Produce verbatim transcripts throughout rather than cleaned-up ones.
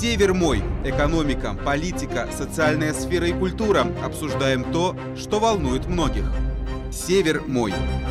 Север мой. Экономика, политика, социальная сфера и культура. Обсуждаем то, что волнует многих. Север мой.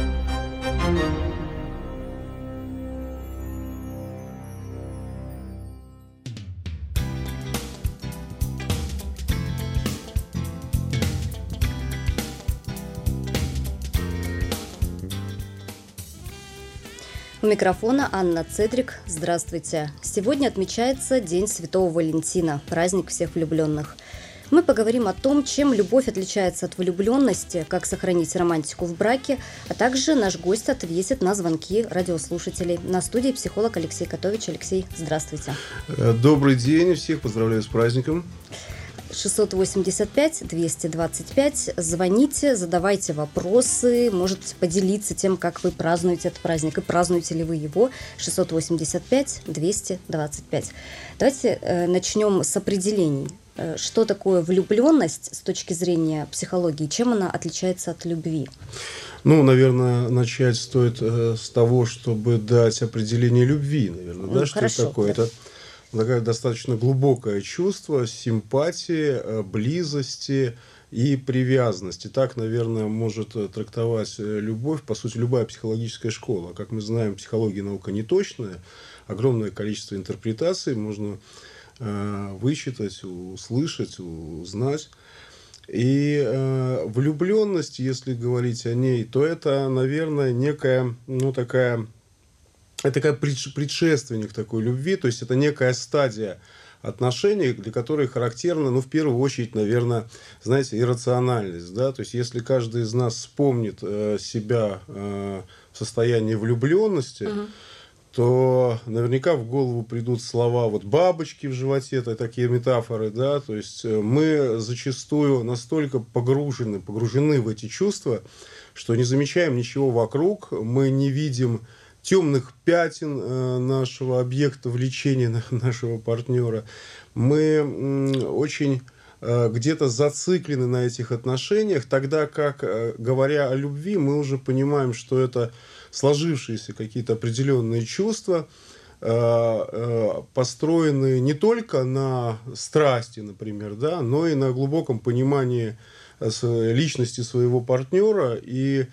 У микрофона Анна Цедрик. Здравствуйте. Сегодня отмечается День Святого Валентина, праздник всех влюбленных. Мы поговорим о том, чем любовь отличается от влюбленности, как сохранить романтику в браке, а также наш гость ответит на звонки радиослушателей. На студии психолог Алексей Котович. Алексей, здравствуйте. Добрый день, всех поздравляю с праздником. шестьсот восемьдесят пять двести двадцать пять. Звоните, задавайте вопросы, можете поделиться тем, как вы празднуете этот праздник и празднуете ли вы его. шестьсот восемьдесят пять двести двадцать пять. Давайте э, начнем с определений. Э, что такое влюбленность с точки зрения психологии? Чем она отличается от любви? Ну, наверное, начать стоит э, с того, чтобы дать определение любви, наверное, да, ну, что хорошо, это такое. Да. Это такое достаточно глубокое чувство симпатии, близости и привязанности. Так, наверное, может трактовать любовь, по сути, любая психологическая школа. Как мы знаем, психология наука не точная, огромное количество интерпретаций можно э, вычитать, услышать, узнать. И э, влюбленность, если говорить о ней, то это, наверное, некая, ну, такая... Это как предшественник такой любви, то есть это некая стадия отношений, для которой характерна, ну, в первую очередь, наверное, знаете, иррациональность, да, то есть если каждый из нас вспомнит э, себя э, в состоянии влюбленности, uh-huh. то наверняка в голову придут слова вот бабочки в животе, это такие метафоры, да, то есть мы зачастую настолько погружены, погружены в эти чувства, что не замечаем ничего вокруг, мы не видим темных пятен э, нашего объекта влечения, нашего партнера. Мы э, очень э, где-то зациклены на этих отношениях, тогда как, э, говоря о любви, мы уже понимаем, что это сложившиеся какие-то определенные чувства, э, э, построенные не только на страсти, например, да, но и на глубоком понимании личности своего партнера и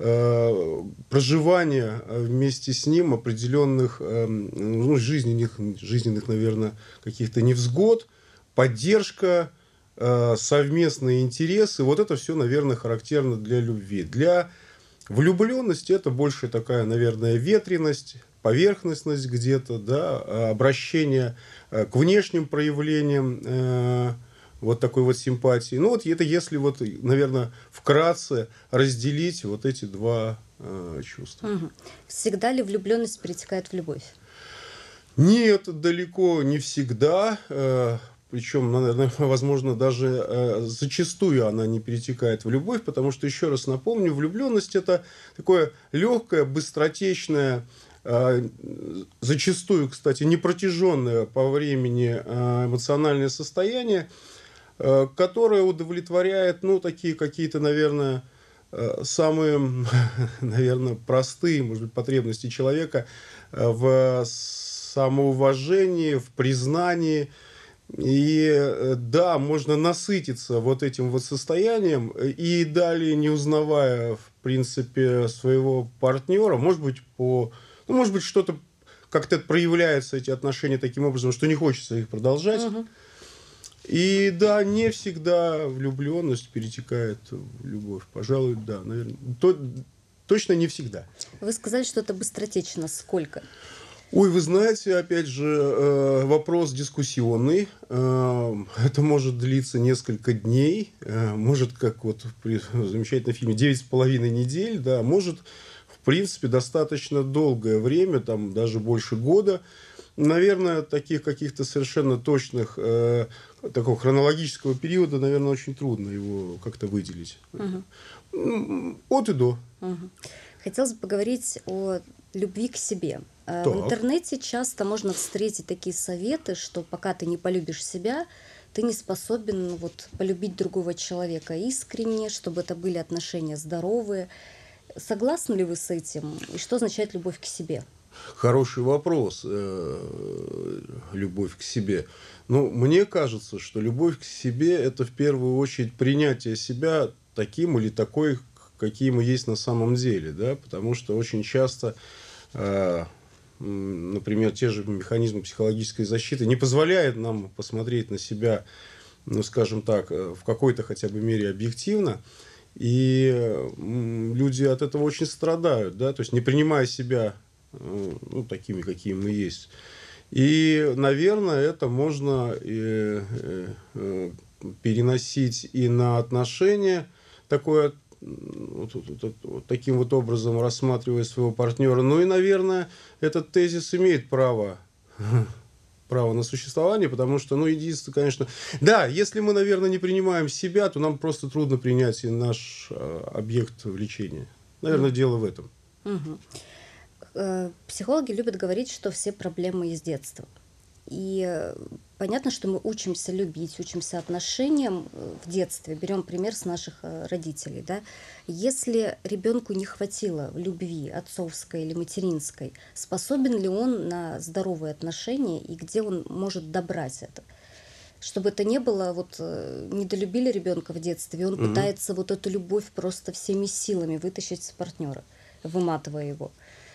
э, проживания вместе с ним определенных э, ну, жизненных, жизненных, наверное, каких-то невзгод, поддержка, э, совместные интересы. Вот это все, наверное, характерно для любви. Для влюбленности это больше такая, наверное, ветреность, поверхностность где-то, да, обращение к внешним проявлениям э, вот такой вот симпатии. Ну, вот это если, вот, наверное, вкратце разделить вот эти два э, чувства. Угу. Всегда ли влюбленность перетекает в любовь? Нет, далеко не всегда. Э, причем, наверное, возможно, даже э, зачастую она не перетекает в любовь, потому что, еще раз напомню, влюбленность – это такое легкое, быстротечное, э, зачастую, кстати, непротяженное по времени э, эмоциональное состояние, которая удовлетворяет, ну, такие какие-то, наверное, самые, наверное, простые, может быть, потребности человека в самоуважении, в признании. И да, можно насытиться вот этим вот состоянием и далее, не узнавая, в принципе, своего партнера, может быть, по, ну, может быть, что-то как-то проявляются эти отношения таким образом, что не хочется их продолжать. Uh-huh. И да, не всегда влюбленность перетекает в любовь. Пожалуй, да, наверное. То, точно не всегда. Вы сказали, что это быстротечно. Сколько? Ой, вы знаете, опять же, вопрос дискуссионный. Это может длиться несколько дней. Может, как вот при замечательном фильме «Девять с половиной недель», да, может, в принципе, достаточно долгое время, там даже больше года. Наверное, таких каких-то совершенно точных, э, такого хронологического периода, наверное, очень трудно его как-то выделить. Угу. От и до. Угу. Хотелось бы поговорить о любви к себе. Так. В интернете часто можно встретить такие советы, что пока ты не полюбишь себя, ты не способен вот, полюбить другого человека искренне, чтобы это были отношения здоровые. Согласны ли вы с этим? И что означает любовь к себе? Хороший вопрос. Любовь к себе. Ну, мне кажется, что любовь к себе – это в первую очередь принятие себя таким или такой, какие мы есть на самом деле. Да? Потому что очень часто, например, те же механизмы психологической защиты не позволяют нам посмотреть на себя, ну, скажем так, в какой-то хотя бы мере объективно. И люди от этого очень страдают, да, то есть не принимая себя, ну, такими, какие мы есть. И, наверное, это можно э, э, переносить и на отношения, такое, вот, вот, вот, вот, таким вот образом рассматривая своего партнера. Ну и, наверное, этот тезис имеет право право на существование, потому что, ну, единственное, конечно... Да, если мы, наверное, не принимаем себя, то нам просто трудно принять и наш э, объект влечения. Наверное, mm. дело в этом. Mm-hmm. Психологи любят говорить, что все проблемы из детства. И понятно, что мы учимся любить, учимся отношениям в детстве. Берем пример с наших родителей. Да? Если ребенку не хватило любви отцовской или материнской, способен ли он на здоровые отношения и где он может добрать это? Чтобы это не было, вот, недолюбили ребенка в детстве, и он mm-hmm. пытается вот эту любовь просто всеми силами вытащить с партнера, выматывая его.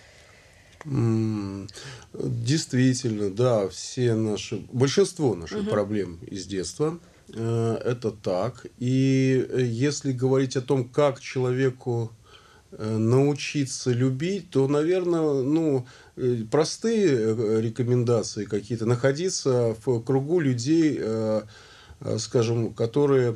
Действительно, да, все наши, большинство наших угу. проблем из детства, э, это так. И если говорить о том, как человеку э, научиться любить, то, наверное, ну, простые рекомендации какие-то, находиться в кругу людей, э, скажем, которые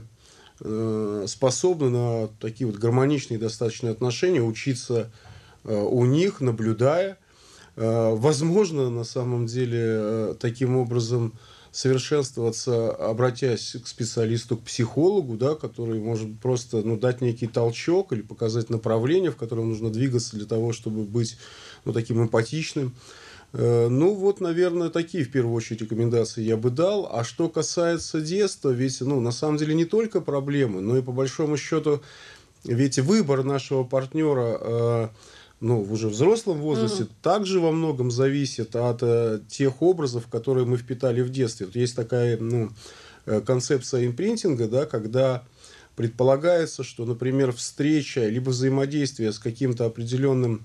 э, способны на такие вот гармоничные достаточно отношения, учиться э, у них, наблюдая. Возможно, на самом деле, таким образом совершенствоваться, обратясь к специалисту, к психологу, да, который может просто, ну, дать некий толчок или показать направление, в котором нужно двигаться для того, чтобы быть, ну, таким эмпатичным. Ну, вот, наверное, такие, в первую очередь, рекомендации я бы дал. А что касается детства, ведь, ну, на самом деле, не только проблемы, но и, по большому счету, ведь выбор нашего партнера... ну, в уже взрослом возрасте, угу. также во многом зависит от э, тех образов, которые мы впитали в детстве. Вот есть такая, ну, концепция импринтинга, да, когда предполагается, что, например, встреча либо взаимодействие с каким-то определенным,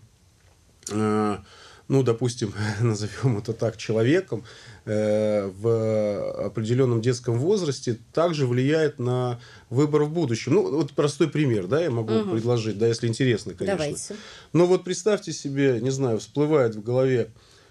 э, ну, допустим, назовем это так, человеком э, в определенном детском возрасте также влияет на выбор в будущем. Ну, вот простой пример, да, я могу угу. предложить, да, если интересно, конечно. Давайте. Но вот представьте себе, не знаю, всплывает в голове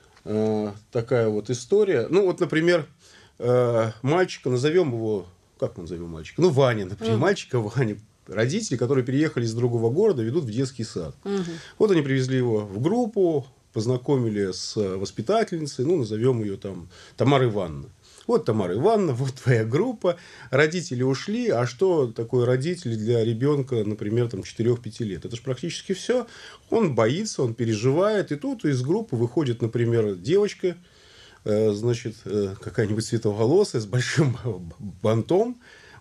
э, такая вот история. Ну, вот, например, э, мальчика, назовем его, как мы назовем мальчика? Ну, Ваня, например, угу. мальчика Ваня. Родители, которые переехали из другого города, ведут в детский сад. Угу. Вот они привезли его в группу, познакомили с воспитательницей, ну, назовем ее там Тамара Ивановна. Вот Тамара Ивановна, вот твоя группа, родители ушли, а что такое родители для ребенка, например, там четыре-пять лет? Это же практически все. Он боится, он переживает, и тут из группы выходит, например, девочка, э, значит, э, какая-нибудь светловолосая, с большим бантом,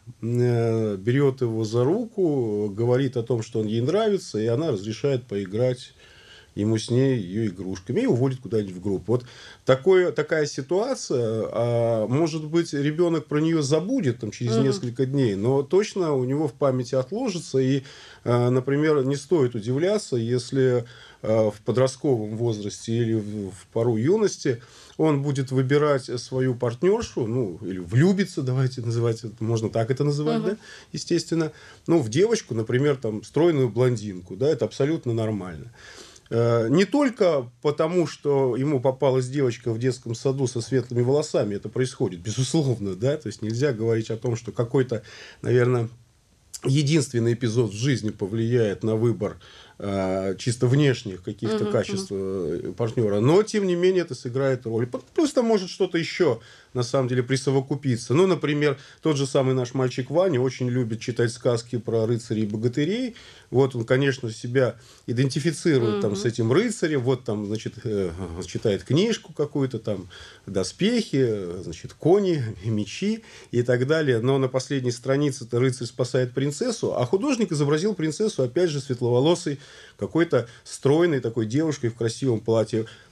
э, берет его за руку, говорит о том, что он ей нравится, и она разрешает поиграть ему с ней ее игрушками и уводит куда-нибудь в группу. Вот такое, такая ситуация, а, может быть, ребенок про нее забудет там, через угу. несколько дней, но точно у него в памяти отложится. И, а, например, не стоит удивляться, если а, в подростковом возрасте или в, в пору юности он будет выбирать свою партнершу, ну, или влюбиться, давайте называть это, можно так это называть, угу. да, естественно, ну, в девочку, например, там, стройную блондинку, да, это абсолютно нормально. Не только потому, что ему попалась девочка в детском саду со светлыми волосами, это происходит, безусловно, да, то есть нельзя говорить о том, что какой-то, наверное, единственный эпизод в жизни повлияет на выбор э, чисто внешних каких-то uh-huh, качеств uh-huh. партнера, но, тем не менее, это сыграет роль. Просто может что-то еще, на самом деле, присовокупиться. Ну, например, тот же самый наш мальчик Ваня очень любит читать сказки про рыцарей и богатырей. Вот он, конечно, себя идентифицирует uh-huh. там, с этим рыцарем. Вот там, значит, э, читает книжку какую-то, там, доспехи, значит, кони, мечи и так далее. Но на последней странице-то рыцарь спасает принцессу, а художник изобразил принцессу, опять же, светловолосой, какой-то стройной такой девушкой в красивом платье.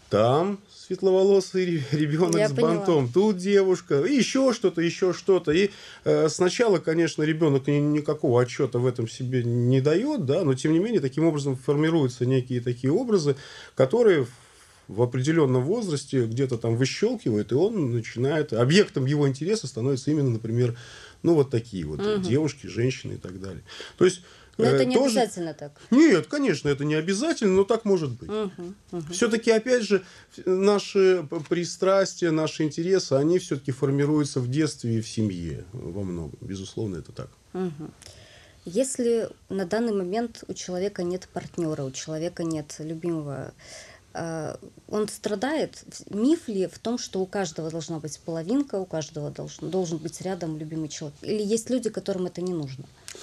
Там светловолосый ребенок Я с поняла. бантом, тут девушка, и еще что-то, еще что-то. И э, сначала, конечно, ребенок ни- никакого отчета в этом себе не дает, да, но тем не менее таким образом формируются некие такие образы, которые в в определенном возрасте где-то там выщелкивает, и он начинает... Объектом его интереса становятся именно, например, ну, вот такие вот Мгм. девушки, женщины и так далее. То есть... Но э, это не тоже- обязательно так. Нет, конечно, это не обязательно, но так может быть. Мгм, мгм. Все-таки, опять же, наши п- пристрастия, наши интересы, они все-таки формируются в детстве и в семье во многом. Безусловно, это так. Мгм. Если на данный момент у человека нет партнера, у человека нет любимого, э, он страдает? Миф ли в том, что у каждого должна быть половинка, у каждого должен, должен быть рядом любимый человек? Или есть люди, которым это не нужно?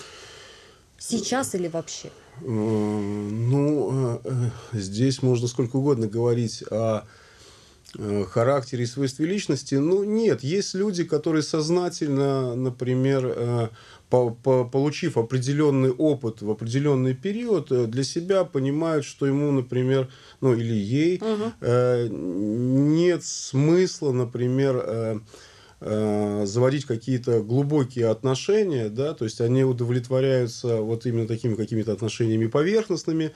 Сейчас или вообще? Э, Ну, э, э, здесь можно сколько угодно говорить о э, характере и свойстве личности. Ну, нет, есть люди, которые сознательно, например, э, по- по- получив определенный опыт в определенный период, э, для себя понимают, что ему, например, ну или ей, Мгм. э, нет смысла, например, э, э, заводить какие-то глубокие отношения, да, то есть они удовлетворяются вот именно такими какими-то отношениями поверхностными.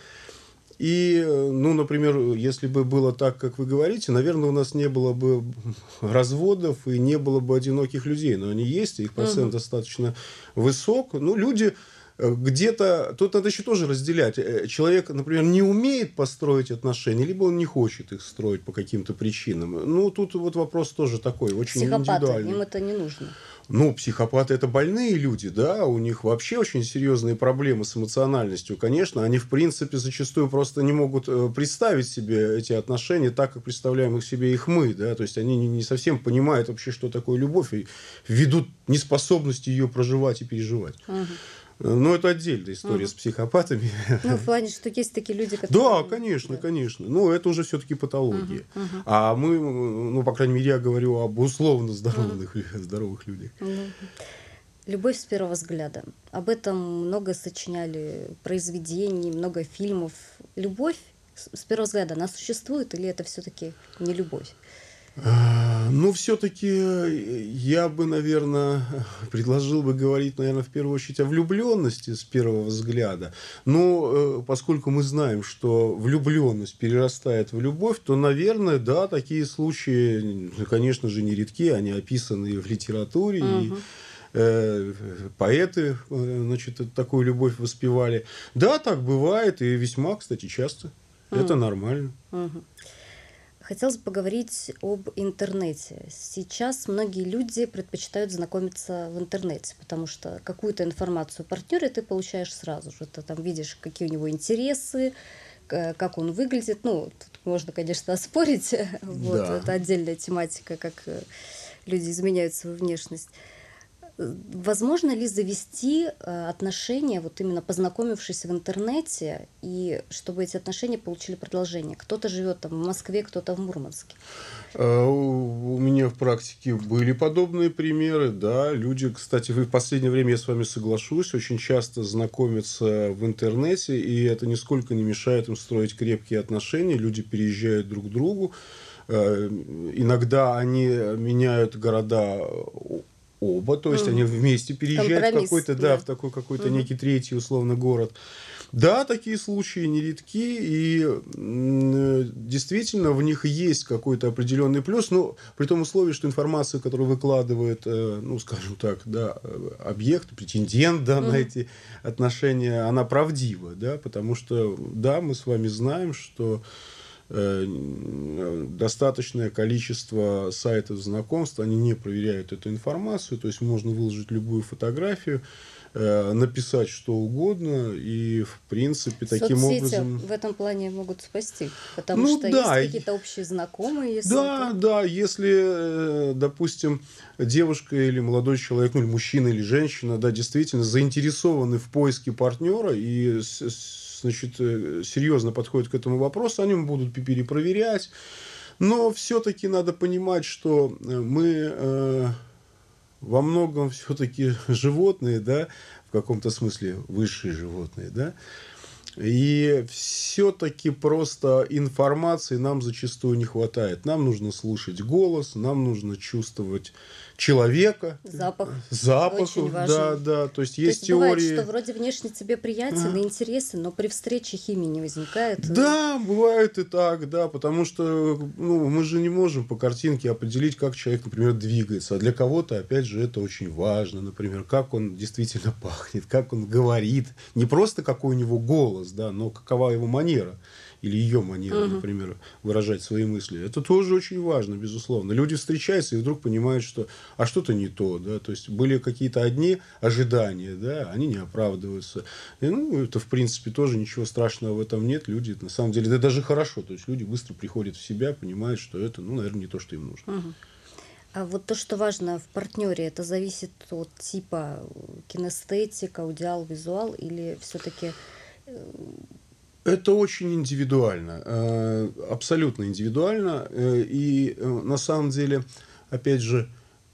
И, э, ну, например, если бы было так, как вы говорите, наверное, у нас не было бы разводов и не было бы одиноких людей. Но они есть, и их процент Мгм. достаточно высок. Ну, люди э, где-то... Тут надо еще тоже разделять. Э, Человек, например, не умеет построить отношения, либо он не хочет их строить по каким-то причинам. Ну, тут вот вопрос тоже такой, очень Психопаты, индивидуальный. им это не нужно. Ну, психопаты – это больные люди, да, у них вообще очень серьезные проблемы с эмоциональностью. Конечно, они, в принципе, зачастую просто не могут э, представить себе эти отношения так, как представляем их себе их мы, да, то есть они не, не совсем понимают вообще, что такое любовь, и ввиду неспособности ее проживать и переживать. Мгм. Но это отдельная история с психопатами. Ну, в плане, что есть такие люди, которые... Да, конечно, Да. конечно. Но это уже все-таки патология. Мгм, мгм. А мы, ну, по крайней мере, я говорю об условно здоровых, здоровых людях. Мгм. Любовь с первого взгляда. Об этом много сочиняли произведений, много фильмов. Любовь с с первого взгляда, она существует или это все-таки не любовь? А, Ну, все-таки я бы, наверное, предложил бы говорить, наверное, в первую очередь о влюбленности с первого взгляда. Но э, поскольку мы знаем, что влюбленность перерастает в любовь, то, наверное, да, такие случаи, ну, конечно же, нередки, они описаны и в литературе, и Мгм. э, поэты, э, значит, такую любовь воспевали. Да, так бывает, и весьма, кстати, часто. Это Мгм. нормально. Мгм. Хотелось бы поговорить об интернете. Сейчас многие люди предпочитают знакомиться в интернете, потому что какую-то информацию о партнере ты получаешь сразу же. Ты там видишь, какие у него интересы, к- как он выглядит. Ну, тут можно, конечно, оспорить. Вот, Да. это отдельная тематика, как э, люди изменяют свою внешность. Э, Возможно ли завести э, отношения, вот именно познакомившись в интернете, и чтобы эти отношения получили продолжение? Кто-то живет там в Москве, кто-то в Мурманске. А, У у меня в практике были подобные примеры, да, люди, кстати, вы в последнее время, я с вами соглашусь, очень часто знакомятся в интернете, и это нисколько не мешает им строить крепкие отношения, люди переезжают друг к другу, Э, иногда они меняют города о- оба, то есть они Мгм. вместе переезжают в Компромисс, какой-то, да, да. в такой какой-то Мгм. некий третий, условно, город. Да, такие случаи нередки, и м, э, действительно в них есть какой-то определенный плюс, но при том условии, что информация, которую выкладывает, э, ну, скажем так, да, э, объект, претендент, да, на Мгм. эти отношения, она правдива, да, потому что, да, мы с вами знаем, что э, н- достаточное количество сайтов знакомств, они не проверяют эту информацию, то есть можно выложить любую фотографию, э, написать что угодно, и, в принципе, таким Соцсети образом... в этом плане могут спасти, потому Ну что да, есть и- какие-то общие знакомые, если Да, это... да, если, э, допустим, девушка или молодой человек, ну, или мужчина, или женщина, да, действительно заинтересованы в поиске партнера и, с- с- значит, э, серьезно подходят к этому вопросу, они будут пе- перепроверять. Но все-таки надо понимать, что э, мы э, во многом все-таки животные, да, в каком-то смысле высшие животные, да. И все-таки просто информации нам зачастую не хватает. Нам нужно слушать голос, нам нужно чувствовать человека. Запах. Запах, Очень да, важен. да. То есть То есть есть теории... бывает, что вроде внешне тебе приятен и интересен, но при встрече химии не возникает. Да, бывает и так, да, потому что ну, мы же не можем по картинке определить, как человек, например, двигается. А для кого-то, опять же, это очень важно, например, как он действительно пахнет, как он говорит. Не просто какой у него голос, да, но какова его манера. Или ее манера, угу. например, выражать свои мысли. Это тоже очень важно, безусловно. Люди встречаются и вдруг понимают, что а что-то не то. Да? То есть были какие-то одни ожидания, да? Они не оправдываются. И, ну, это, в принципе, тоже ничего страшного в этом нет. Люди, на самом деле, это даже хорошо. То есть люди быстро приходят в себя, понимают, что это, ну, наверное, не то, что им нужно. Угу. А вот то, что важно в партнере, это зависит от типа кинестетик, аудиал, визуал, или все-таки... Это очень индивидуально, абсолютно индивидуально. И на самом деле, опять же,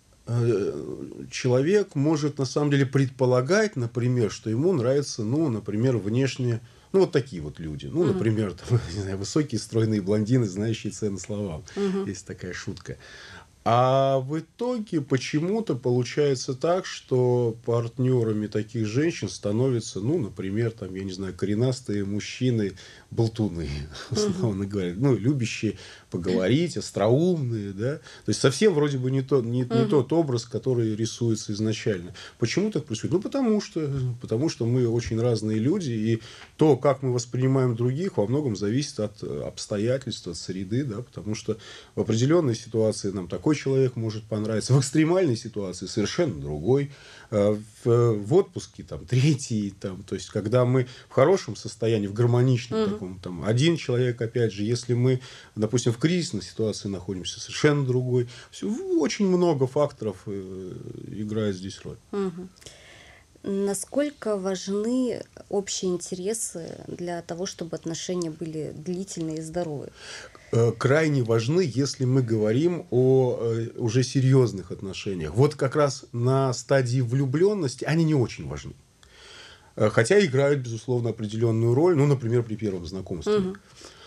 человек может на самом деле предполагать, например, что ему нравится, ну, например, внешне, ну, вот такие вот люди. Ну, например, там, не знаю, высокие, стройные блондины, знающие цены словам. Uh-huh. Есть такая шутка. А в итоге почему-то получается так, что партнерами таких женщин становятся, ну, например, там, я не знаю, коренастые мужчины, болтуны, условно uh-huh. говоря, ну, любящие поговорить, остроумные, да. То есть совсем вроде бы не, то, не, uh-huh. не тот образ, который рисуется изначально. Почему так происходит? Ну, потому что, потому что мы очень разные люди, и то, как мы воспринимаем других, во многом зависит от обстоятельств, от среды, да, потому что в определенной ситуации нам такой человек может понравиться, в экстремальной ситуации совершенно другой, в, в отпуске там третий, там, то есть когда мы в хорошем состоянии, в гармоничном uh-huh. таком, там один человек, опять же, если мы, допустим, в кризисной ситуации находимся, совершенно другой, все, очень много факторов играет здесь роль. Uh-huh. Насколько важны общие интересы для того, чтобы отношения были длительные и здоровые? Крайне важны, если мы говорим о э, уже серьезных отношениях. Вот как раз на стадии влюбленности они не очень важны. Хотя играют, безусловно, определенную роль, ну, например, при первом знакомстве. Угу.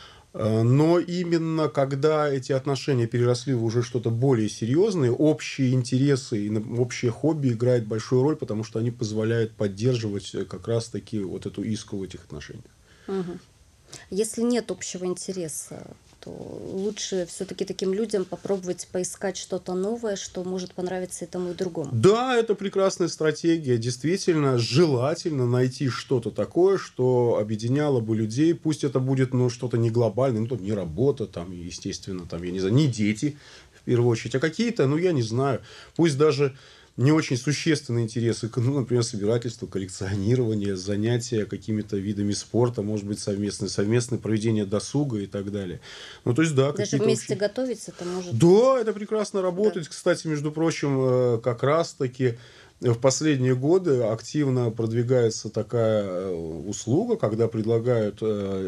Но именно когда эти отношения переросли в уже что-то более серьезное, общие интересы и общее хобби играют большую роль, потому что они позволяют поддерживать как раз-таки вот эту искру в этих отношениях. Угу. Если нет общего интереса, то лучше все-таки таким людям попробовать поискать что-то новое, что может понравиться и тому, и другому. Да, это прекрасная стратегия. Действительно, желательно найти что-то такое, что объединяло бы людей. Пусть это будет ну, что-то не глобальное, ну, не работа, там, естественно, там, я не знаю, не дети, в первую очередь, а какие-то, ну, я не знаю, пусть даже не очень существенные интересы, ну, например, собирательство, коллекционирование, занятия какими-то видами спорта, может быть, совместное, совместное проведение досуга и так далее. Ну, то есть, да, даже вместе очень... готовить это может... Да, это прекрасно работает. Да. Кстати, между прочим, как раз-таки в последние годы активно продвигается такая услуга, когда предлагают,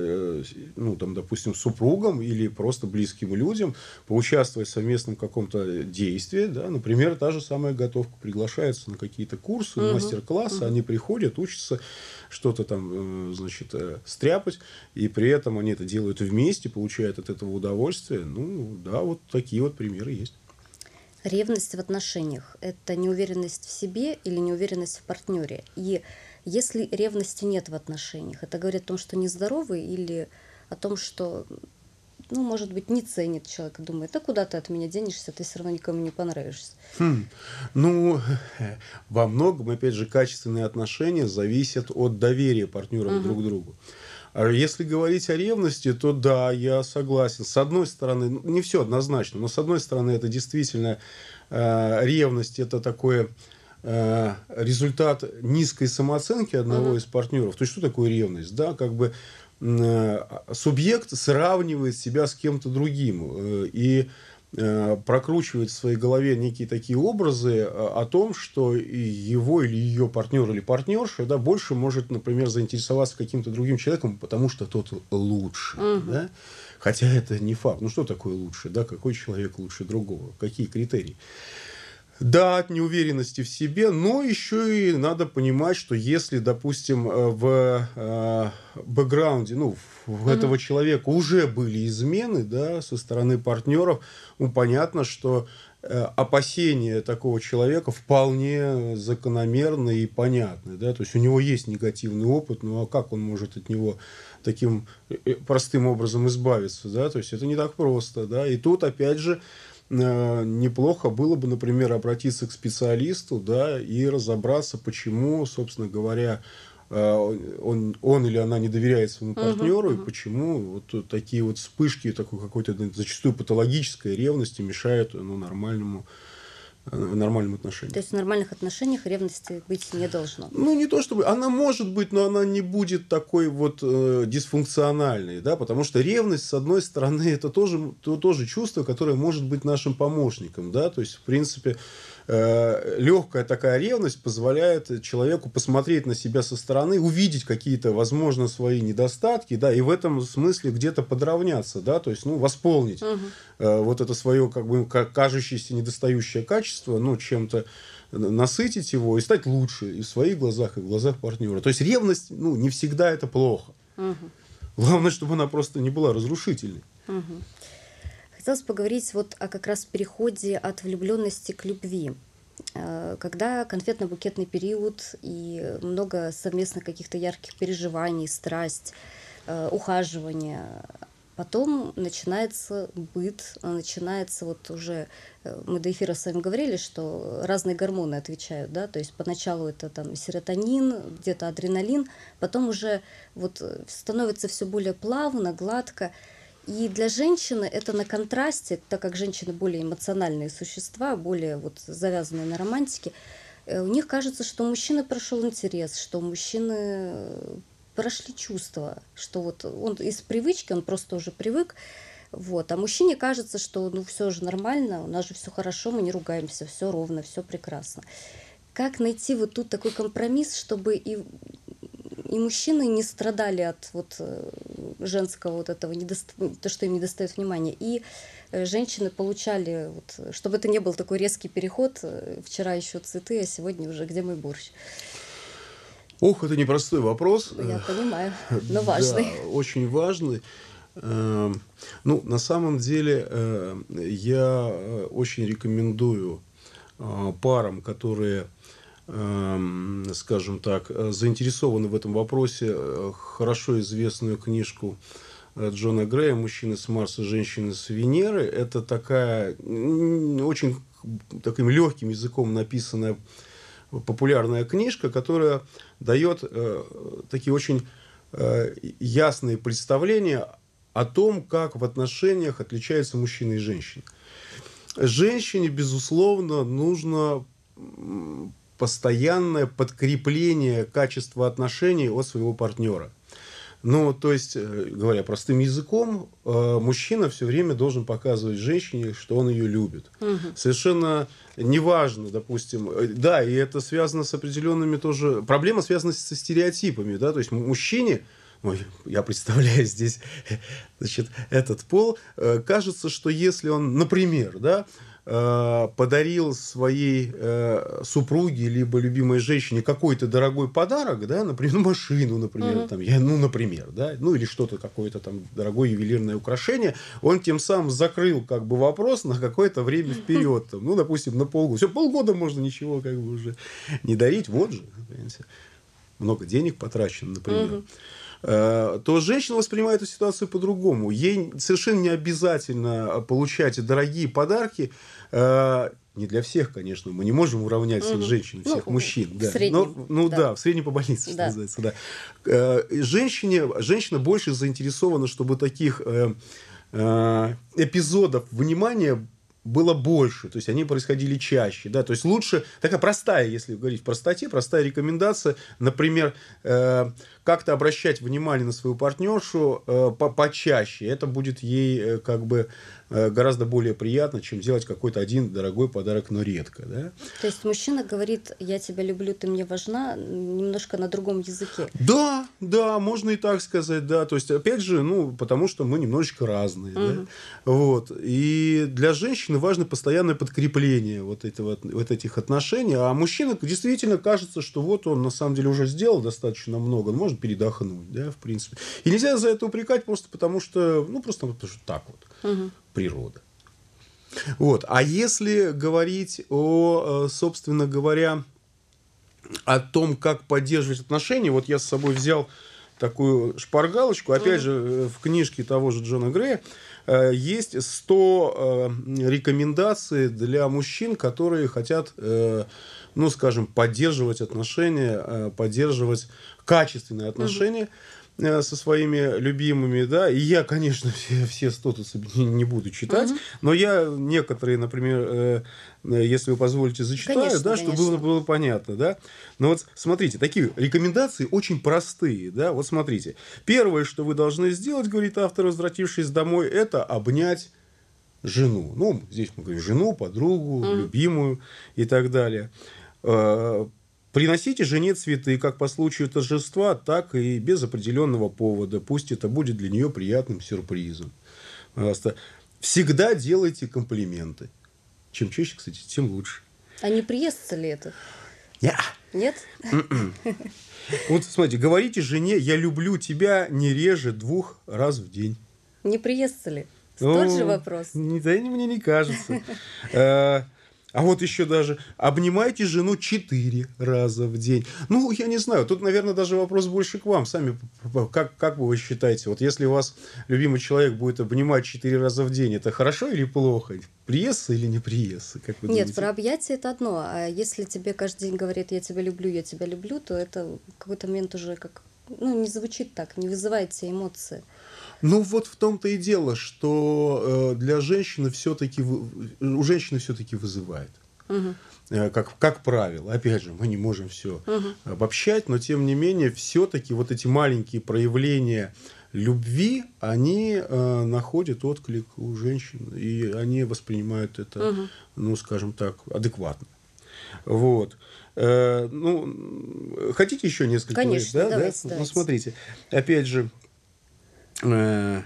ну, там, допустим, супругам или просто близким людям поучаствовать в совместном каком-то действии. Да? Например, та же самая готовка. Приглашаются на какие-то курсы, угу. мастер-классы, угу. они приходят, учатся что-то там, значит, стряпать, и при этом они это делают вместе, получают от этого удовольствие. Ну, да, вот такие вот примеры есть. Ревность в отношениях – это неуверенность в себе или неуверенность в партнере? И если ревности нет в отношениях, это говорит о том, что нездоровый, или о том, что, ну, может быть, не ценит человека, думает, да куда ты от меня денешься, ты все равно никому не понравишься. Хм. Ну, во многом, опять же, качественные отношения зависят от доверия партнеров uh-huh. друг к другу. А если говорить о ревности, то да, я согласен. С одной стороны, не все однозначно, но с одной стороны, это действительно э, ревность, это такой э, результат низкой самооценки одного uh-huh. из партнеров. То есть, что такое ревность? Да, как бы э, субъект сравнивает себя с кем-то другим. Э, и прокручивает в своей голове некие такие образы о том, что его или ее партнер или партнерша, да, больше может, например, заинтересоваться каким-то другим человеком, потому что тот лучше. Uh-huh. Да? Хотя это не факт. Ну, что такое лучше? Да? Какой человек лучше другого? Какие критерии? Да, от неуверенности в себе, но еще и надо понимать, что если, допустим, в э, бэкграунде, ну, у Мгм. этого человека уже были измены, да, со стороны партнеров, ну, понятно, что э, опасения такого человека вполне закономерны и понятны, да, то есть у него есть негативный опыт, ну, а как он может от него таким э, простым образом избавиться, да, то есть это не так просто, да, и тут, опять же, э, неплохо было бы, например, обратиться к специалисту, да, и разобраться, почему, собственно говоря, э, он, он или она не доверяет своему Мгм, партнеру, и мгм. почему вот такие вот вспышки такой какой-то ну, зачастую патологической ревности мешают ну, нормальному, э, нормальным То отношениям. есть в нормальных отношениях ревности быть не должно. Ну, не то чтобы... Она может быть, но она не будет такой вот э, дисфункциональной, да, потому что ревность, с одной стороны, это тоже, то, тоже чувство, которое может быть нашим помощником, да, то есть, в принципе, э, легкая такая ревность позволяет человеку посмотреть на себя со стороны, увидеть какие-то, возможно, свои недостатки, да, и в этом смысле где-то подравняться, да, то есть, ну, восполнить Мгм. э, вот это свое, как бы, ка- кажущееся недостающее качество, ну, чем-то насытить его и стать лучше и в своих глазах, и в глазах партнера. То есть ревность, ну, не всегда это плохо. Мгм. Главное, чтобы она просто не была разрушительной. Мгм. Хотелось поговорить вот о как раз переходе от влюбленности к любви. Э, Когда конфетно-букетный период и много совместных каких-то ярких переживаний, страсть, э, ухаживание, потом начинается быт, а начинается вот уже, э, мы до эфира с вами говорили, что разные гормоны отвечают, да, то есть поначалу это там серотонин, где-то адреналин, потом уже вот э, становится все более плавно, гладко. И для женщины это на контрасте, так как женщины более эмоциональные существа, более вот завязанные на романтике, э, у них кажется, что у мужчины прошел интерес, что у мужчины э, прошли чувства, что вот он из привычки, он просто уже привык, вот, а мужчине кажется, что ну все же нормально, у нас же все хорошо, мы не ругаемся, все ровно, все прекрасно. Как найти вот тут такой компромисс, чтобы и и мужчины не страдали от вот э, женского вот этого, недоста... то, что им не достает внимания, и э, женщины получали, вот, чтобы это не был такой резкий переход, э, вчера еще цветы, а сегодня уже где мой борщ. Ох, это непростой вопрос. Ну, я Э, понимаю, но важный. Да, очень важный. Э, Ну, на самом деле, э, я э, очень рекомендую э, парам, которые, эм, скажем так, э, заинтересованы в этом вопросе, э, хорошо известную книжку э, Джона Грея «Мужчины с Марса, женщины с Венеры». Это такая м, очень таким легким языком написанная популярная книжка, которая дает э, такие очень э, ясные представления о том, как в отношениях отличаются мужчина и женщина. Женщине, безусловно, нужно м, постоянное подкрепление качества отношений от своего партнера. Ну, то есть, э, говоря простым языком, э, мужчина все время должен показывать женщине, что он ее любит. Мгм. Совершенно неважно, допустим, э, да, и это связано с определенными тоже... Проблема связана со стереотипами, да, то есть мужчине, ой, я представляю здесь, значит, этот пол, э, кажется, что если он, например, да, э, подарил своей э, супруге либо любимой женщине какой-то дорогой подарок, да, например, ну, машину, например, Мгм. там, я, ну, например, да, ну, или что-то, какое-то там дорогое ювелирное украшение, он тем самым закрыл, как бы, вопрос на какое-то время вперед, там, ну, допустим, на полгода. Все, полгода можно ничего, как бы, уже не дарить, вот же, понимаете, много денег потрачено, например. Мгм. Э, то женщина воспринимает эту ситуацию по-другому. Ей совершенно не обязательно получать дорогие подарки. э, Не для всех, конечно. Мы не можем уравнять всех Мгм. женщин, Ну, всех мужчин. в Да. среднем, Но, ну да. да. в среднем по больнице, что Да. называется. Да. Э, Женщине, женщина больше заинтересована, чтобы таких э, э, эпизодов внимания было больше, то есть они происходили чаще, да, то есть лучше, такая простая, если говорить в простоте, простая рекомендация, например, э, как-то обращать внимание на свою партнершу э, по почаще, это будет ей э, как бы э, гораздо более приятно, чем делать какой-то один дорогой подарок, но редко, да. То есть мужчина говорит, я тебя люблю, ты мне важна, немножко на другом языке. Да, да, можно и так сказать, да. То есть, опять же, ну, потому что мы немножечко разные, Мгм. да. Вот. И для женщины женщины важно постоянное подкрепление вот, этого, вот этих отношений, а мужчина действительно кажется, что вот он на самом деле уже сделал достаточно много, он может передохнуть, да, в принципе. И нельзя за это упрекать просто потому, что, ну, просто потому, что так вот, угу. природа. Вот. А если говорить о, собственно говоря, о том, как поддерживать отношения, вот я с собой взял такую шпаргалочку, опять mm-hmm. же, в книжке того же Джона Грея э, есть сто э, рекомендаций для мужчин, которые хотят, э, ну, скажем, поддерживать отношения, э, поддерживать качественные отношения mm-hmm. со своими любимыми, да, и я, конечно, все, все сто тут не, не буду читать, mm-hmm. но я некоторые, например, э, если вы позволите, зачитаю, конечно, да, чтобы было, было понятно, да. Но вот смотрите, такие рекомендации очень простые, да. Вот смотрите, первое, что вы должны сделать, говорит автор, возвратившись домой, это обнять жену. Ну, здесь мы говорим жену, подругу, mm. любимую и так далее. Приносите жене цветы как по случаю торжества, так и без определенного повода. Пусть это будет для нее приятным сюрпризом. Пожалуйста. Всегда делайте комплименты. Чем чаще, кстати, тем лучше. А не приестся ли это? Yeah. Нет? Вот смотрите, говорите жене, я люблю тебя не реже двух раз в день. Не приестся ли? Тот же вопрос. Не, да, мне не кажется. А вот еще даже обнимайте жену четыре раза в день. Ну, я не знаю, тут, наверное, даже вопрос больше к вам. Сами, как, как вы считаете, вот если у вас любимый человек будет обнимать четыре раза в день, это хорошо или плохо? Приесса или не приесса? Как вы Нет, думаете? про объятия это одно. А если тебе каждый день говорит, я тебя люблю, я тебя люблю, то это в какой-то момент уже как, ну, не звучит так, не вызывает те эмоции. Ну, вот в том-то и дело, что э, для женщины все-таки, у женщины все-таки вызывает. Угу. Э, как, как правило. Опять же, мы не можем все угу. обобщать, но тем не менее, все-таки вот эти маленькие проявления любви, они э, находят отклик у женщин, и они воспринимают это, угу. ну, скажем так, адекватно. Вот. Э, ну, хотите еще несколько? Конечно, да? давайте, да? давайте. Ну, смотрите, опять же, Э,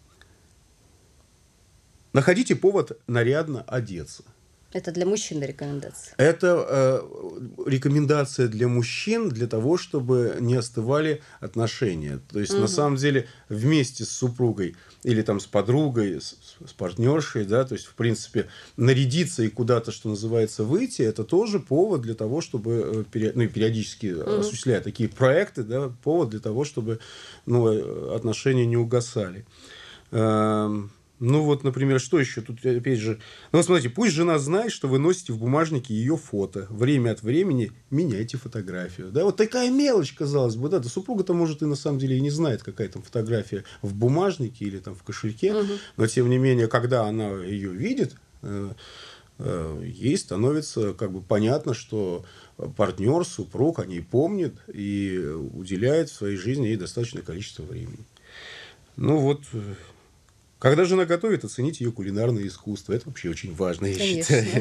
находите повод нарядно одеться. Это для мужчин рекомендация. Это э, рекомендация для мужчин для того, чтобы не остывали отношения. То есть, угу. на самом деле, вместе с супругой или там с подругой, с, с партнершей, да, то есть, в принципе, нарядиться и куда-то, что называется, выйти, это тоже повод для того, чтобы, ну, периодически угу. осуществляя такие проекты, да, повод для того, чтобы, ну, отношения не угасали. Ну, вот, например, что еще? Тут, опять же... Ну, вот смотрите, пусть жена знает, что вы носите в бумажнике ее фото. Время от времени меняйте фотографию. Да, вот такая мелочь, казалось бы. Да, да, супруга-то, может, и на самом деле и не знает, какая там фотография в бумажнике или там в кошельке. Угу. Но, тем не менее, когда она ее видит, э, э, ей становится как бы понятно, что партнер, супруг о ней помнит и уделяет в своей жизни ей достаточное количество времени. Ну, вот... Когда жена готовит, оцените ее кулинарное искусство. Это вообще очень важно, я Конечно. считаю.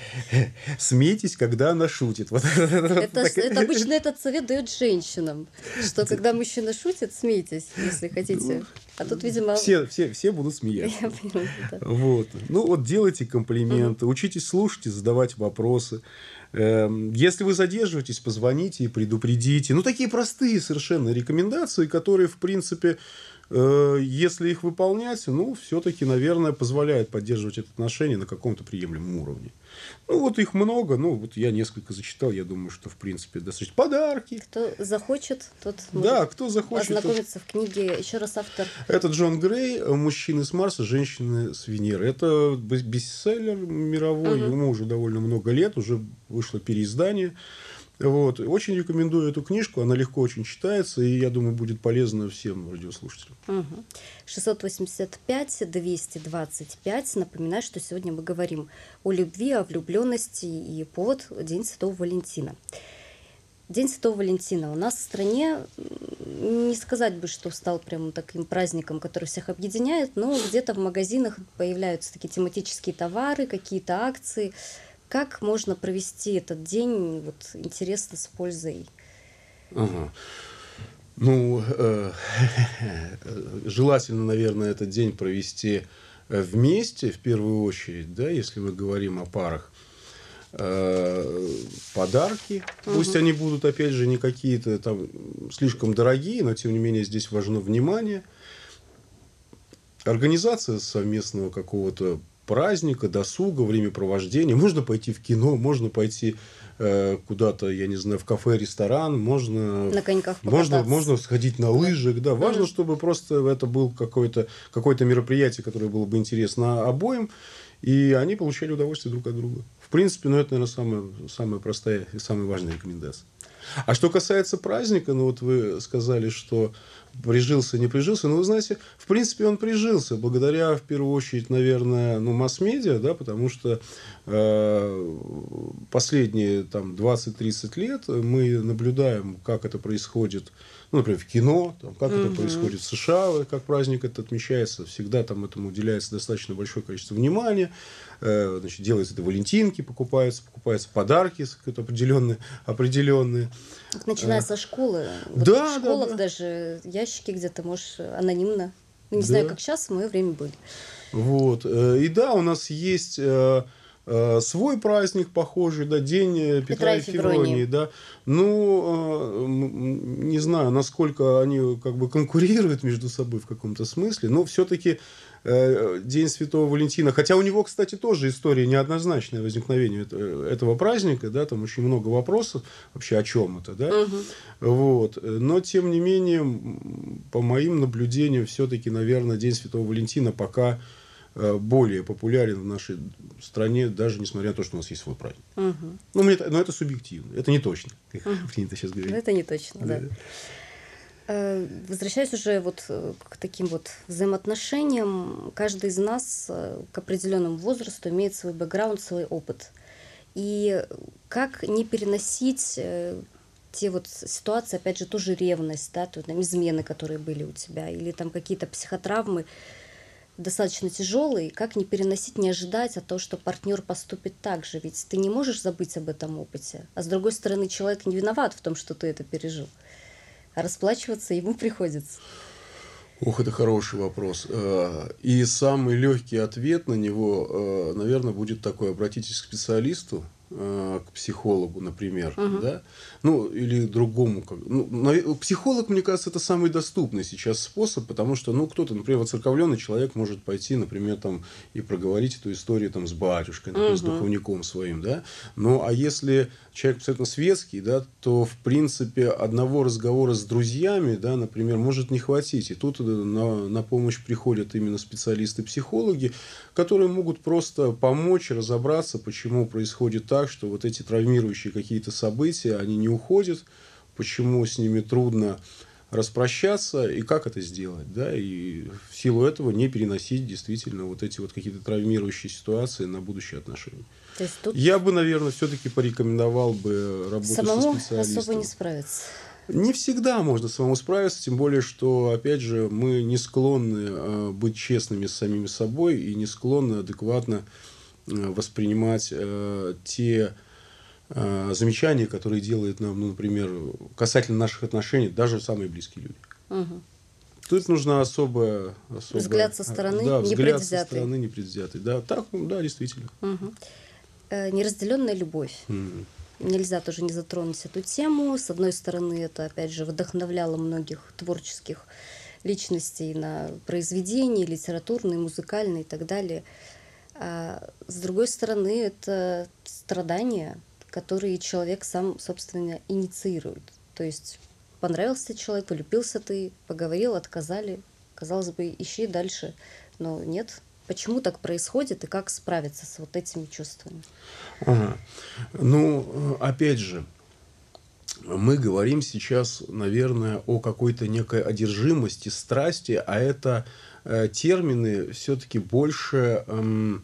Смейтесь, когда она шутит. Вот это, это обычно этот совет дает женщинам, что когда мужчина шутит, смейтесь, если хотите. А тут, видимо... Все, все, все будут смеяться. Я поняла, да. Вот. Ну, вот делайте комплименты, угу. учитесь слушать и задавать вопросы. Если вы задерживаетесь, позвоните и предупредите. Ну, такие простые совершенно рекомендации, которые, в принципе... Если их выполнять, ну, все-таки, наверное, позволяет поддерживать это отношение на каком-то приемлемом уровне. Ну, вот их много. Ну, вот я несколько зачитал. Я думаю, что, в принципе, достаточно. Подарки. Кто захочет, тот да, кто захочет, ознакомиться тот... в книге. Еще раз автор. Это Джон Грей «Мужчины с Марса, женщины с Венеры». Это бестселлер мировой. Угу. Ему уже довольно много лет. Уже вышло переиздание. Вот. Очень рекомендую эту книжку, она легко очень читается, и, я думаю, будет полезна всем радиослушателям. Угу. шестьсот восемьдесят пять двести двадцать пять. Напоминаю, что сегодня мы говорим о любви, о влюбленности, и повод – День Святого Валентина. День Святого Валентина у нас в стране, не сказать бы, что стал прям таким праздником, который всех объединяет, но где-то в магазинах появляются такие тематические товары, какие-то акции. Как можно провести этот день, вот, интересно, с пользой? Ага. Ну, э, желательно, наверное, этот день провести вместе, в первую очередь, да, если мы говорим о парах, э, подарки. Угу. Пусть они будут, опять же, не какие-то там слишком дорогие, но, тем не менее, здесь важно внимание. Организация совместного какого-то праздника, досуга, времяпровождения. Можно пойти в кино, можно пойти э, куда-то, я не знаю, в кафе, ресторан, можно... На коньках можно, можно сходить на лыжах. Да. Важно, mm-hmm. чтобы просто это было какое-то, какое-то мероприятие, которое было бы интересно обоим, и они получали удовольствие друг от друга. В принципе, ну, это, наверное, самая, самая простая и самая важная рекомендация. А что касается праздника, ну, вот вы сказали, что прижился, не прижился. Ну, вы знаете, в принципе, он прижился благодаря, в первую очередь, наверное, ну, масс-медиа, да, потому что э, последние там, двадцать-тридцать лет мы наблюдаем, как это происходит, ну, например, в кино, там, как mm-hmm. это происходит в США, как праздник это отмечается. Всегда там этому уделяется достаточно большое количество внимания. Э, значит, делаются это валентинки, покупаются, покупаются подарки определенные. определенные. Начиная со школы. Вот да, в школах да, да. даже ящики где-то, можешь, анонимно. Не да. знаю, как сейчас, в мое время были. Вот. И да, у нас есть свой праздник похожий, да, День Петра, Петра и Февронии. Да. Ну, не знаю, насколько они как бы конкурируют между собой в каком-то смысле, но все-таки День Святого Валентина, хотя у него, кстати, тоже история неоднозначная возникновения этого праздника, да, там очень много вопросов вообще о чем это, да, угу. Вот, но тем не менее, по моим наблюдениям, все-таки, наверное, День Святого Валентина пока более популярен в нашей стране, даже несмотря на то, что у нас есть свой праздник. Угу. Ну, мне, но это субъективно, это не точно, как угу. принято сейчас говорить. Это не точно, да. да. Возвращаясь уже вот к таким вот взаимоотношениям, каждый из нас к определенному возрасту имеет свой бэкграунд, свой опыт. И как не переносить те вот ситуации, опять же, тоже ревность, да, то, там, измены, которые были у тебя, или там какие-то психотравмы достаточно тяжелые, как не переносить, не ожидать от того, что партнер поступит так же, ведь ты не можешь забыть об этом опыте, а с другой стороны, человек не виноват в том, что ты это пережил. А расплачиваться ему приходится. Ох, это хороший вопрос. И самый легкий ответ на него, наверное, будет такой: обратитесь к специалисту, к психологу, например, угу. да, ну, или другому. Ну, психолог, мне кажется, это самый доступный сейчас способ, потому что, ну, кто-то, например, воцерковленный человек может пойти, например, там, и проговорить эту историю там, с батюшкой, например, угу. с духовником своим, да, ну, а если человек абсолютно светский, да, то, в принципе, одного разговора с друзьями, да, например, может не хватить, и тут на, на помощь приходят именно специалисты-психологи, которые могут просто помочь разобраться, почему происходит так, что вот эти травмирующие какие-то события, они не уходят, почему с ними трудно распрощаться и как это сделать, да, и в силу этого не переносить действительно вот эти вот какие-то травмирующие ситуации на будущие отношения. То есть тут я бы, наверное, все-таки порекомендовал бы работу самому со специалистом. особо не справиться. Не всегда можно самому справиться, тем более, что, опять же, мы не склонны э, быть честными с самими собой и не склонны адекватно э, воспринимать э, те э, замечания, которые делают нам, ну, например, касательно наших отношений, даже самые близкие люди. Угу. Тут нужна особая, особая... Взгляд со стороны, да, взгляд непредвзятый. со стороны непредвзятый. Да, так, да, действительно. Угу. Э, неразделенная любовь. Угу. Нельзя тоже не затронуть эту тему. С одной стороны, это, опять же, вдохновляло многих творческих личностей на произведения, литературные, музыкальные и так далее. А с другой стороны, это страдания, которые человек сам, собственно, инициирует. То есть понравился человек, полюбился ты, поговорил, отказали. Казалось бы, ищи дальше. Но нет. Почему так происходит и как справиться с вот этими чувствами? Ага. Ну, опять же, мы говорим сейчас, наверное, о какой-то некой одержимости, страсти, а это э, термины все-таки больше э,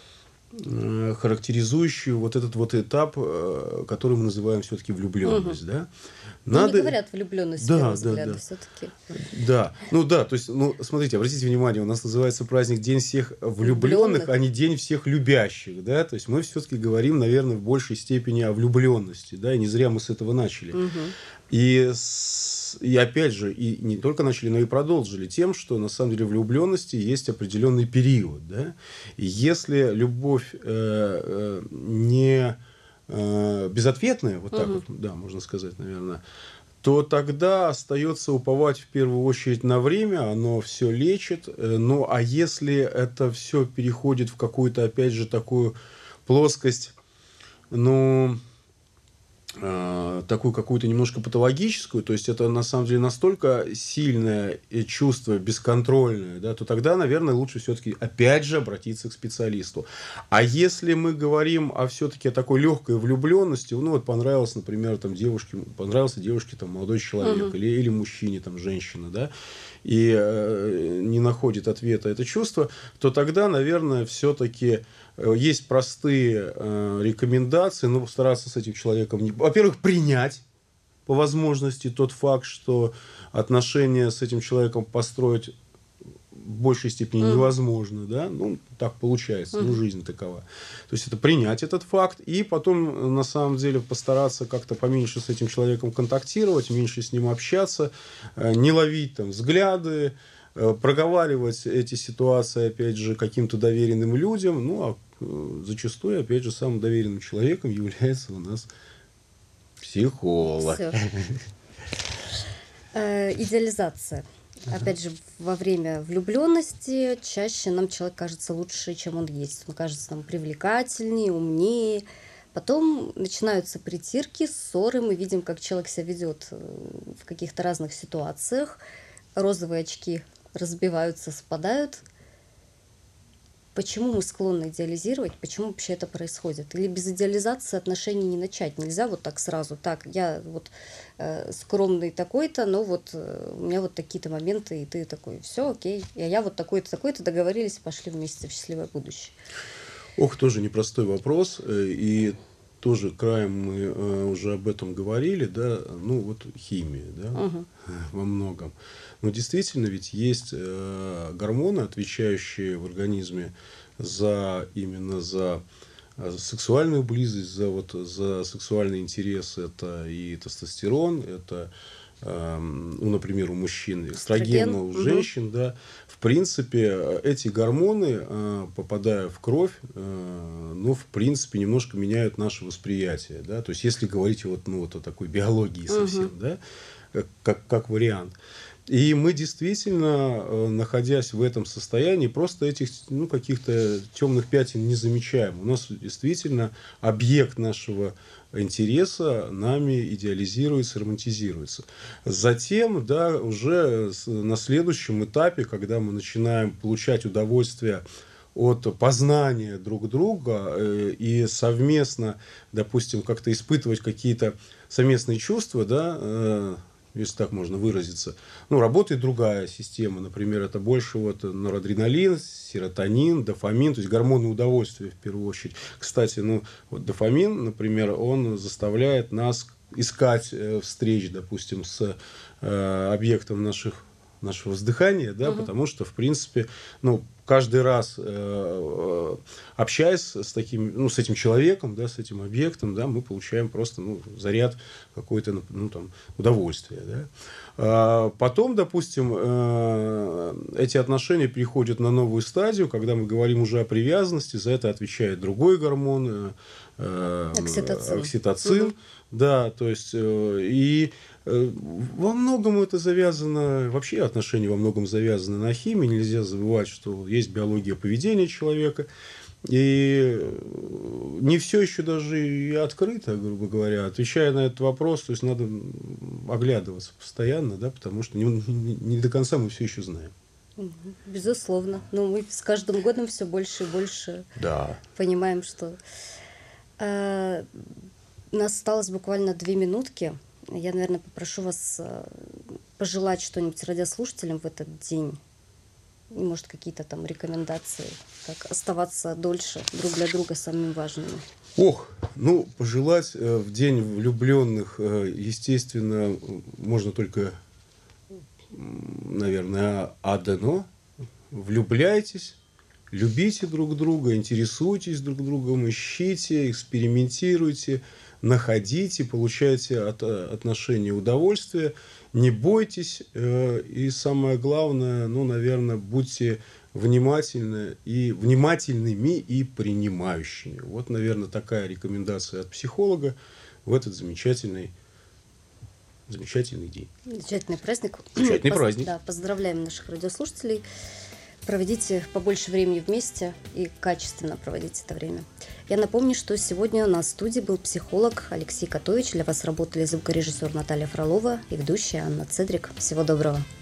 э, характеризующие вот этот вот этап, э, который мы называем все-таки влюбленность, угу. да? Надо... Не говорят влюбленность, да, с первого да, взгляда, да. все-таки. Да, ну да, то есть, ну, смотрите, обратите внимание, у нас называется праздник День всех влюбленных, а не День всех любящих, да, то есть мы все-таки говорим, наверное, в большей степени о влюбленности, да, и не зря мы с этого начали. Угу. И, с, и опять же, и не только начали, но и продолжили тем, что на самом деле влюбленности есть определенный период. Да? И если любовь э, э, не э, безответная, вот так Мгм. вот, да, можно сказать, наверное, то тогда остается уповать в первую очередь на время, оно все лечит. Э, Ну, а если это все переходит в какую-то, опять же, такую плоскость, ну, э, такую какую-то немножко патологическую, то есть это на самом деле настолько сильное э, чувство, бесконтрольное, да, то тогда, наверное, лучше все-таки опять же обратиться к специалисту. А если мы говорим о все-таки о такой легкой влюбленности, ну вот понравилось, например, там девушке, понравился девушке там молодой человек, Мгм. или, или мужчине, там женщина, да, и э, не находит ответа это чувство, то тогда, наверное, все-таки э, есть простые э, рекомендации, ну, стараться с этим человеком, не- во-первых, принять по возможности тот факт, что отношения с этим человеком построить в большей степени Мгм. невозможно, да, ну, так получается, ну, Мгм. жизнь такова. То есть, это принять этот факт и потом, э, на самом деле, постараться как-то поменьше с этим человеком контактировать, меньше с ним общаться, э, не ловить там взгляды, э, проговаривать эти ситуации, опять же, каким-то доверенным людям, ну, а э, зачастую, опять же, самым доверенным человеком является у нас психолог. Все. Идеализация. Опять же, во время влюбленности чаще нам человек кажется лучше, чем он есть. Он кажется нам привлекательнее, умнее. Потом начинаются притирки, ссоры. Мы видим, как человек себя ведет э, в каких-то разных ситуациях. Розовые очки разбиваются, спадают. Почему мы склонны идеализировать? Почему вообще это происходит? Или без идеализации отношений не начать? Нельзя вот так сразу. Так, я вот э, скромный такой-то, но вот э, у меня вот такие-то моменты, и ты такой, все, окей. И я вот такой-то, такой-то, договорились, пошли вместе в счастливое будущее. Ох, тоже непростой вопрос. э, И тоже краем мы э, уже об этом говорили, да, ну вот химия, да, Мгм. во многом. Но действительно ведь есть э, гормоны, отвечающие в организме за именно за э, сексуальную близость, за вот за сексуальный интерес. Это и тестостерон, это эм, ну, например, у мужчин эстроген, Эстроген. но у Мгм. женщин, да. В принципе, э, эти гормоны, э, попадая в кровь, э, ну, в принципе, немножко меняют наше восприятие, да. То есть, если говорить вот, ну, вот о такой биологии совсем, Мгм. да, как, как, как вариант. И мы действительно, э, находясь в этом состоянии, просто этих, ну, каких-то темных пятен не замечаем. У нас действительно объект нашего интереса нами идеализируется, романтизируется. Затем, да, уже с- на следующем этапе, когда мы начинаем получать удовольствие от познания друг друга э, и совместно, допустим, как-то испытывать какие-то совместные чувства, да, э, если так можно выразиться, ну, работает другая система. Например, это больше вот норадреналин, серотонин, дофамин, то есть гормоны удовольствия в первую очередь. Кстати, ну, вот дофамин, например, он заставляет нас искать э, встреч, допустим, с э, объектом наших нашего вздыхания, да, Мгм. потому что, в принципе, ну, каждый раз э, э, общаясь с таким, ну, с этим человеком, да, с этим объектом, да, мы получаем просто, ну, заряд какой-то, ну, там, удовольствия, да. А потом, допустим, э, эти отношения переходят на новую стадию, когда мы говорим уже о привязанности, за это отвечает другой гормон, э, э, Окситоцин. окситоцин, Мгм. да, то есть, э, и э, во многом это завязано, вообще отношения во многом завязаны на химии. Нельзя забывать, что есть биология поведения человека. И э, не все еще даже и открыто, грубо говоря. Отвечая на этот вопрос, то есть надо оглядываться постоянно, да, потому что не, не- не до конца мы все еще знаем. Мгм. Безусловно. Но мы с каждым годом все больше и больше Да. понимаем, что э, у нас осталось буквально две минутки. Я, наверное, попрошу вас э, пожелать что-нибудь радиослушателям в этот день. И, может, какие-то там рекомендации, как оставаться дольше друг для друга самыми важными. Ох, ну, пожелать э, в день влюбленных, э, естественно, м, можно только, м, наверное, адено. Влюбляйтесь, любите друг друга, интересуйтесь друг другом, ищите, экспериментируйте, находите, получайте от отношений удовольствие, не бойтесь, и самое главное, ну, наверное, будьте внимательны и внимательными и принимающими. Вот, наверное, такая рекомендация от психолога в этот замечательный, замечательный день. Замечательный праздник. Замечательный Поз- праздник. Да, поздравляем наших радиослушателей. Проводите побольше времени вместе и качественно проводите это время. Я напомню, что сегодня на студии был психолог Алексей Котович. Для вас работали звукорежиссер Наталья Фролова и ведущая Анна Цедрик. Всего доброго.